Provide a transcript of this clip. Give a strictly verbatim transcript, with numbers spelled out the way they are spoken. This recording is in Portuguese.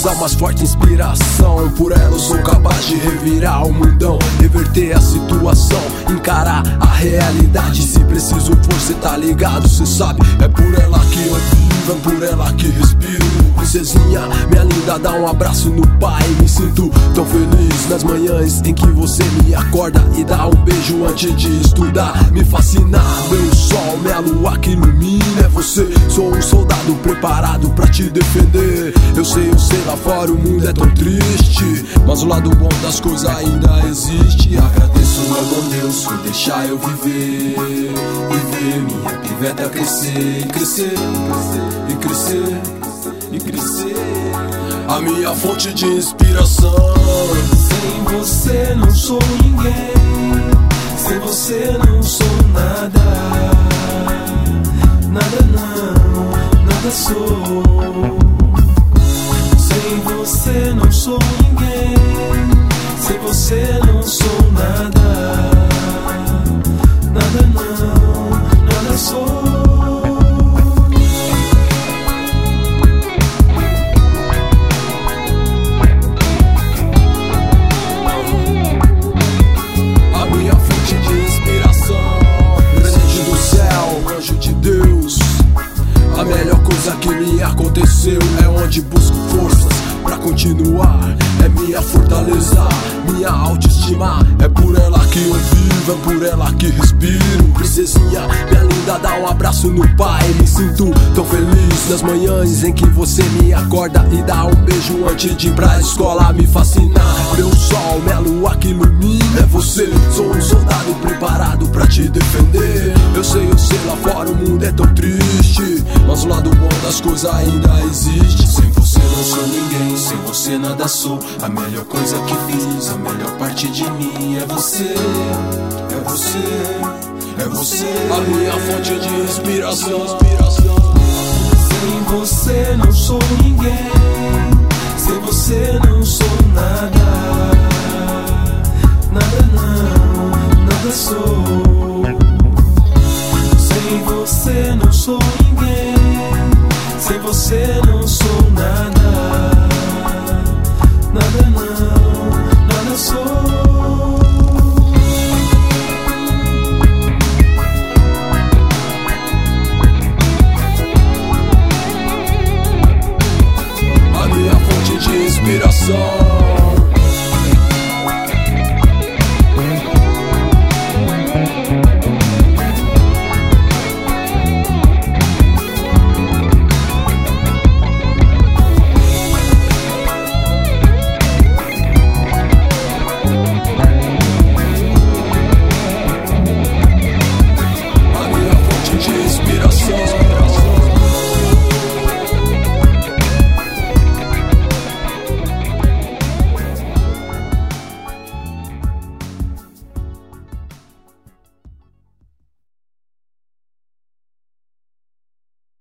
a mais forte inspiração. Por ela eu sou capaz de revirar o mundão, reverter a situação, encarar a realidade. Se preciso for, cê tá ligado, cê sabe. É por ela que eu vivo, é por ela que respiro. Princesinha, minha linda, dá um abraço no pai. Me sinto tão feliz nas manhãs em que você me acorda e dá um beijo antes de estudar. Me fascina, meu sol, minha lua que ilumina. É você, sou um soldado preparado pra te defender. Eu sei, eu sei, lá fora o mundo é tão triste, mas o lado bom das coisas ainda existe. Agradeço ao bom Deus por deixar eu viver e ver minha piveta crescer, crescer, e crescer, e crescer. A minha fonte de inspiração. Sem você não sou ninguém, sem você não sou nada, nada não, nada sou. Sem você não sou ninguém, sem você não sou nada, nada não, nada sou. A melhor coisa que me aconteceu é onde busco forças pra continuar. É minha fortaleza, minha autoestima. É por ela que eu vivo, é por ela que respiro. Princesinha, minha linda, dá um abraço no pai. Me sinto tão feliz nas manhãs em que você me acorda e dá um beijo antes de ir pra escola. Me fascina, meu sol, minha lua que ilumina. É você, sou um soldado preparado pra te defender. Eu sei, eu sei, lá fora o mundo é tão triste, mas o lado bom das coisas ainda existe. Sem você não sou ninguém, sem você nada sou. A melhor coisa que fiz, a melhor parte de mim é você, é você, é você. A minha fonte de inspiração. Sem você não sou ninguém, sem você não sou nada, nada não, nada sou.